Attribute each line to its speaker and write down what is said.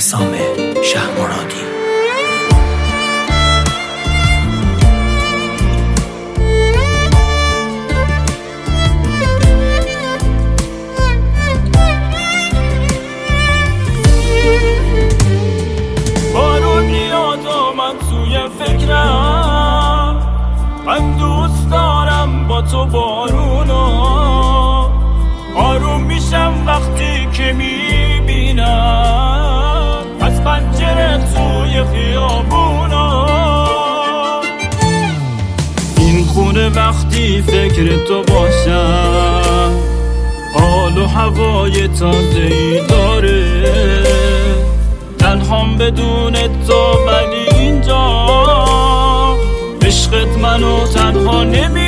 Speaker 1: حسام شهرمرادی.
Speaker 2: بارون میاد و من توی فکرم، من دوست دارم با تو بارونو. آروم میشم وقتی که میبینم از پنجره توی خیابونا. این خونه وقتی فکر تو باشم حال و هوای تازه‌ای داره. تنهام بدون تو ولی اینجا عشقت منو تنها نمی